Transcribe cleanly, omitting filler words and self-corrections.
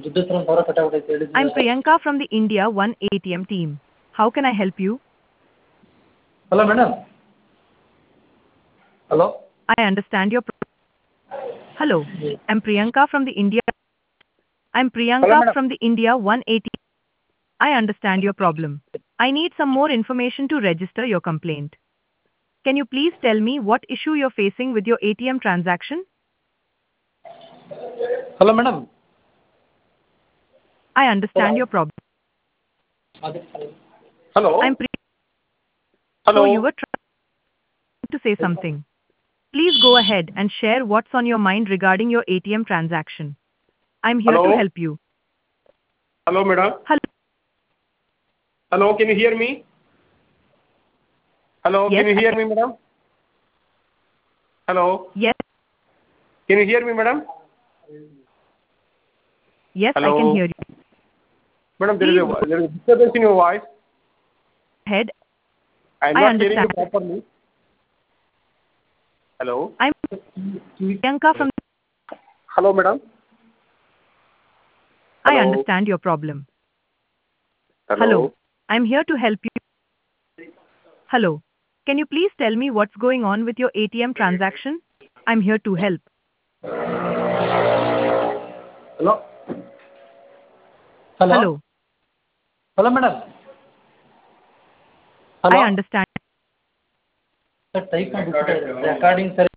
ದುಡ್ಡು ಹತ್ರ 1,000 ಕಟ್ಟಾಗ್ಬಿಟ್ಟೈತೆ ಹೇಳಿದ್ನಲ್ಲ. I'm Priyanka from the India One ATM team. How can I help you? Hello madam. Hello. I understand your Hello. I'm Priyanka from the India I'm hello Priyanka madam. from the India 180. I understand your problem. I need some more information to register your complaint. Can you please tell me what issue you're facing with your ATM transaction? Hello madam. I understand your problem. Hello. I'm hello. So you were trying to say something. Please go ahead and share what's on your mind regarding your ATM transaction. I'm here Hello? to help you. Hello, madam. Hello. Hello, can you hear me? Hello, Yes, can you hear me, madam? Hello, Yes, can you hear me, madam? yes, I Hello, can hear you. madam. Please There is a disturbance in your voice. Ahead. I am I not hearing you understand. properly. Hello. I'm Priyanka from Hello, madam. I Hello. understand your problem. Hello. Hello. I'm here to help you. Hello. Can you please tell me what's going on with your ATM transaction? I'm here to help. Hello. Hello. Hello. Hello madam. I hello. understand. Type ಮಾಡಿ recording ಸರಿ